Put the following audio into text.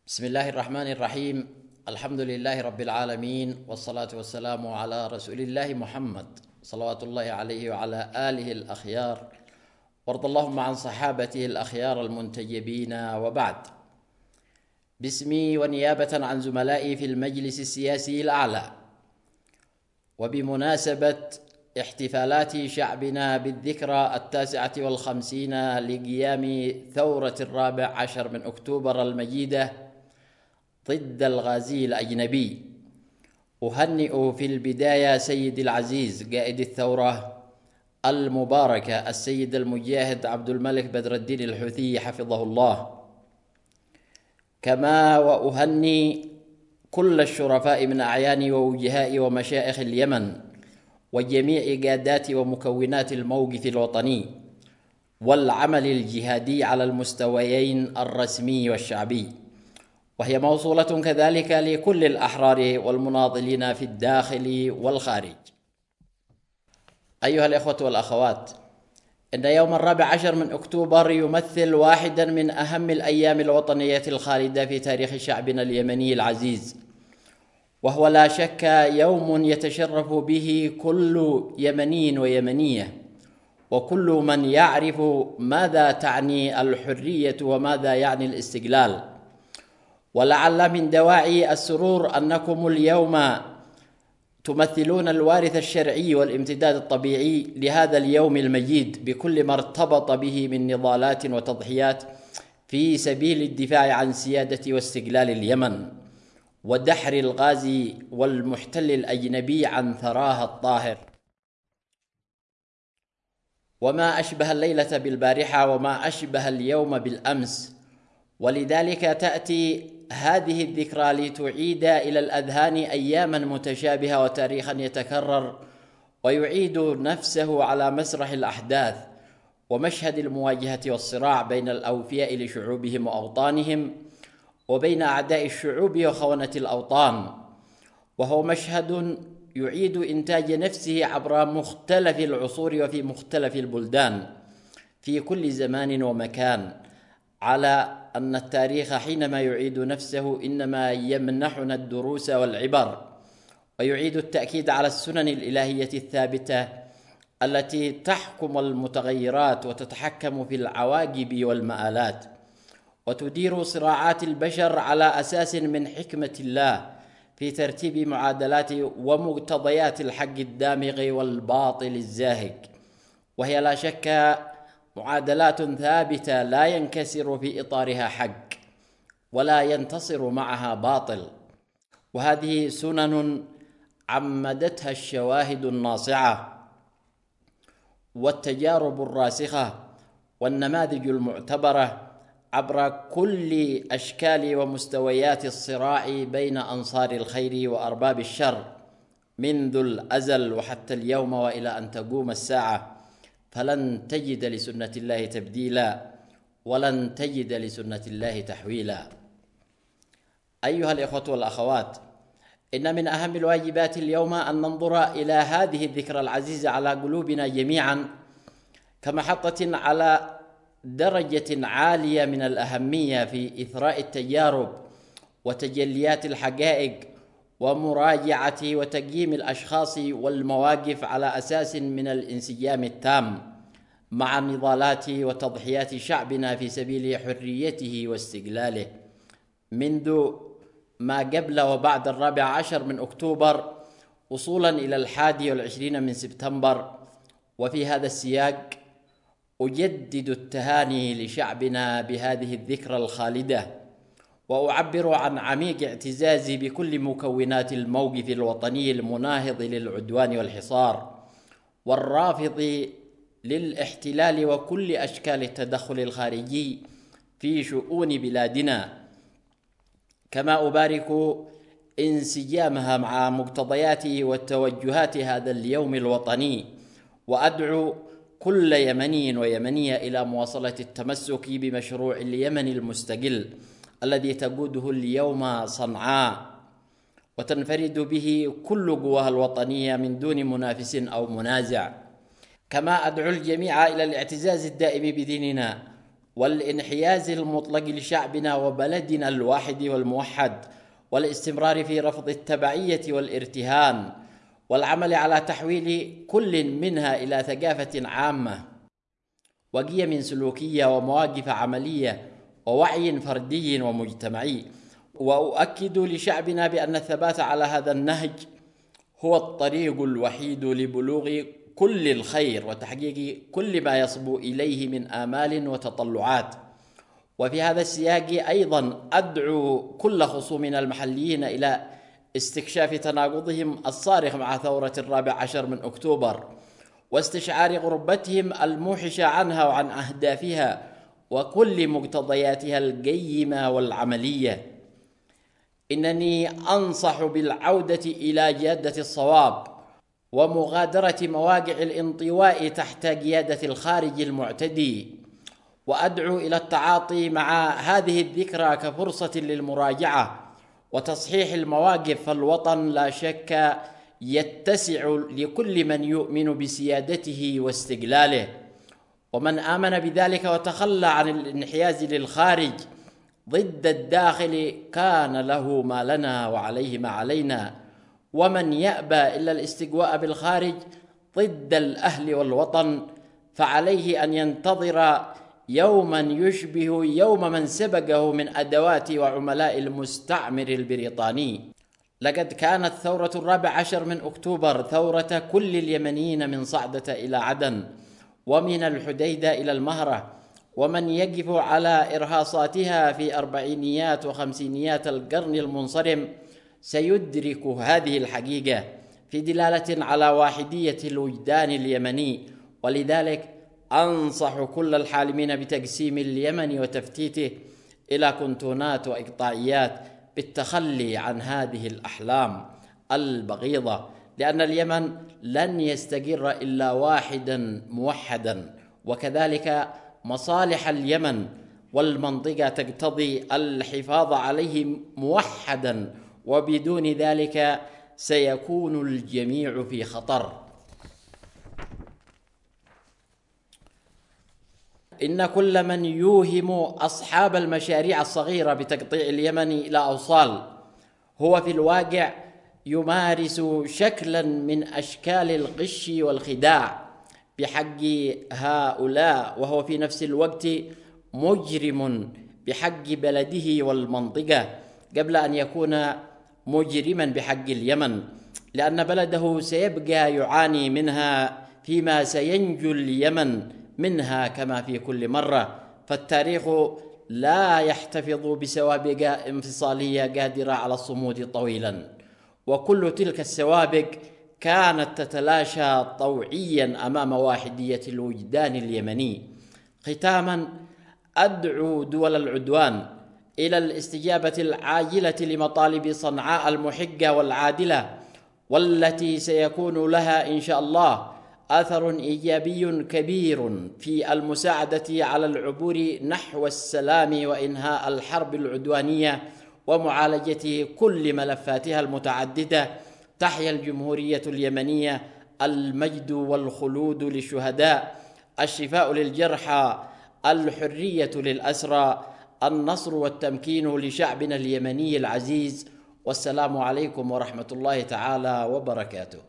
بسم الله الرحمن الرحيم. الحمد لله رب العالمين، والصلاة والسلام على رسول الله محمد صلوات الله عليه وعلى آله الأخيار، وارض اللهم عن صحابته الأخيار المنتجبين. وبعد، باسمي ونيابة عن زملائي في المجلس السياسي الأعلى، وبمناسبة احتفالات شعبنا بالذكرى 59 لقيام ثورة 14 من أكتوبر المجيدة ضد الغازي الأجنبي، أهنئ في البداية سيدي العزيز قائد الثورة المباركة السيد المجاهد عبد الملك بدر الدين الحوثي حفظه الله، كما وأهني كل الشرفاء من أعيان ووجهاء ومشائخ اليمن وجميع قادات ومكونات الموقف الوطني والعمل الجهادي على المستويين الرسمي والشعبي، وهي موصولة كذلك لكل الأحرار والمناضلين في الداخل والخارج. أيها الإخوة والأخوات، إن يوم 14 من أكتوبر يمثل واحدا من أهم الأيام الوطنية الخالدة في تاريخ شعبنا اليمني العزيز، وهو لا شك يوم يتشرف به كل يمني ويمنية، وكل من يعرف ماذا تعني الحرية وماذا يعني الاستقلال. ولعل من دواعي السرور أنكم اليوم تمثلون الوارث الشرعي والامتداد الطبيعي لهذا اليوم المجيد بكل ما ارتبط به من نضالات وتضحيات في سبيل الدفاع عن سيادة واستقلال اليمن ودحر الغازي والمحتل الأجنبي عن ثراها الطاهر. وما أشبه الليلة بالبارحة، وما أشبه اليوم بالأمس، ولذلك تأتي هذه الذكرى لتعيد إلى الأذهان أياما متشابهة وتاريخا يتكرر ويعيد نفسه على مسرح الأحداث ومشهد المواجهة والصراع بين الأوفياء لشعوبهم وأوطانهم وبين أعداء الشعوب وخونة الأوطان، وهو مشهد يعيد إنتاج نفسه عبر مختلف العصور وفي مختلف البلدان في كل زمان ومكان، على أن التاريخ حينما يعيد نفسه إنما يمنحنا الدروس والعبر، ويعيد التأكيد على السنن الإلهية الثابتة التي تحكم المتغيرات وتتحكم في العواقب والمآلات، وتدير صراعات البشر على أساس من حكمة الله في ترتيب معادلات ومقتضيات الحق الدامغ والباطل الزاهق، وهي لا شك معادلات ثابتة لا ينكسر في إطارها حق ولا ينتصر معها باطل، وهذه سنن عمدتها الشواهد الناصعة والتجارب الراسخة والنماذج المعتبرة عبر كل أشكال ومستويات الصراع بين أنصار الخير وأرباب الشر منذ الأزل وحتى اليوم وإلى أن تقوم الساعة، فلن تجد لسنة الله تبديلا ولن تجد لسنة الله تحويلا. أيها الإخوة والأخوات، إن من أهم الواجبات اليوم أن ننظر إلى هذه الذكرى العزيزة على قلوبنا جميعا كمحطة على درجة عالية من الأهمية في إثراء التجارب وتجليات الحقائق ومراجعة وتقييم الأشخاص والمواقف على أساس من الانسجام التام مع نضالات وتضحيات شعبنا في سبيل حريته واستقلاله منذ ما قبل وبعد 14 من أكتوبر وصولا إلى 21 من سبتمبر. وفي هذا السياق أجدد التهاني لشعبنا بهذه الذكرى الخالدة، وأعبر عن عميق اعتزازي بكل مكونات الموقف الوطني المناهض للعدوان والحصار والرافض للاحتلال وكل أشكال التدخل الخارجي في شؤون بلادنا، كما أبارك انسجامها مع مقتضيات وتوجهات هذا اليوم الوطني، وأدعو كل يمني ويمنية إلى مواصلة التمسك بمشروع اليمن المستقل الذي تقوده اليوم صنعاء وتنفرد به كل قواها الوطنية من دون منافس أو منازع. كما أدعو الجميع إلى الاعتزاز الدائم بديننا والانحياز المطلق لشعبنا وبلدنا الواحد والموحد، والاستمرار في رفض التبعية والارتهان، والعمل على تحويل كل منها إلى ثقافة عامة وقيم سلوكية ومواقف عملية ووعي فردي ومجتمعي. وأؤكد لشعبنا بأن الثبات على هذا النهج هو الطريق الوحيد لبلوغ كل الخير وتحقيق كل ما يصبو إليه من آمال وتطلعات. وفي هذا السياق أيضا أدعو كل خصومنا المحليين إلى استكشاف تناقضهم الصارخ مع ثورة 14 من أكتوبر، واستشعار غربتهم الموحشة عنها وعن أهدافها وكل مقتضياتها القيمة والعملية. إنني أنصح بالعودة إلى جادة الصواب ومغادرة مواقع الانطواء تحت قيادة الخارج المعتدي، وأدعو إلى التعاطي مع هذه الذكرى كفرصة للمراجعة وتصحيح المواقف، فالوطن لا شك يتسع لكل من يؤمن بسيادته واستقلاله، ومن آمن بذلك وتخلى عن الانحياز للخارج ضد الداخل كان له ما لنا وعليه ما علينا، ومن يأبى إلا الاستقواء بالخارج ضد الأهل والوطن فعليه أن ينتظر يوما يشبه يوم من سبقه من أدوات وعملاء المستعمر البريطاني. لقد كانت ثورة 14 من أكتوبر ثورة كل اليمنيين من صعدة إلى عدن ومن الحديدة إلى المهرة، ومن يقف على إرهاصاتها في أربعينيات وخمسينيات القرن المنصرم سيدرك هذه الحقيقة في دلالة على واحدية الوجدان اليمني. ولذلك أنصح كل الحالمين بتقسيم اليمن وتفتيته إلى كنتونات وإقطاعيات بالتخلي عن هذه الأحلام البغيضة، لأن اليمن لن يستقر إلا واحدا موحدا، وكذلك مصالح اليمن والمنطقة تقتضي الحفاظ عليه موحدا، وبدون ذلك سيكون الجميع في خطر. إن كل من يوهم أصحاب المشاريع الصغيرة بتقطيع اليمن إلى أوصال هو في الواقع يمارس شكلا من أشكال الغش والخداع بحق هؤلاء، وهو في نفس الوقت مجرم بحق بلده والمنطقة قبل أن يكون مجرما بحق اليمن، لأن بلده سيبقى يعاني منها فيما سينجو اليمن منها كما في كل مرة. فالتاريخ لا يحتفظ بسوابق انفصالية قادرة على الصمود طويلا، وكل تلك السوابق كانت تتلاشى طوعيا أمام واحدية الوجدان اليمني. ختاما، أدعو دول العدوان إلى الاستجابة العاجلة لمطالب صنعاء المحقة والعادلة، والتي سيكون لها إن شاء الله أثر إيجابي كبير في المساعدة على العبور نحو السلام وإنهاء الحرب العدوانية ومعالجة كل ملفاتها المتعددة. تحيا الجمهورية اليمنية، المجد والخلود للشهداء، الشفاء للجرحى، الحرية للأسرى، النصر والتمكين لشعبنا اليمني العزيز. والسلام عليكم ورحمة الله تعالى وبركاته.